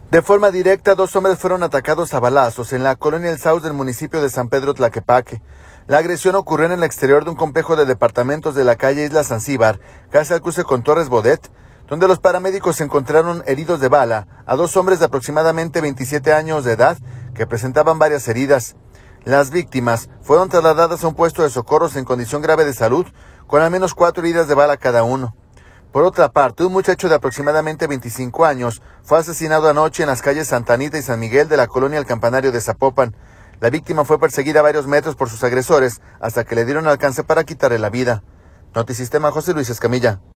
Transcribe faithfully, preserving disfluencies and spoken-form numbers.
De forma directa, dos hombres fueron atacados a balazos en la colonia El Sauz del municipio de San Pedro Tlaquepaque. La agresión ocurrió en el exterior de un complejo de departamentos de la calle Isla Zanzíbar, casi al cruce con Torres Bodet, donde los paramédicos encontraron heridos de bala a dos hombres de aproximadamente veintisiete años de edad que presentaban varias heridas. Las víctimas fueron trasladadas a un puesto de socorros en condición grave de salud, con al menos cuatro heridas de bala cada uno. Por otra parte, un muchacho de aproximadamente veinticinco años fue asesinado anoche en las calles Santa Anita y San Miguel de la colonia El Campanario de Zapopan. La víctima fue perseguida a varios metros por sus agresores hasta que le dieron alcance para quitarle la vida. Notisistema, José Luis Escamilla.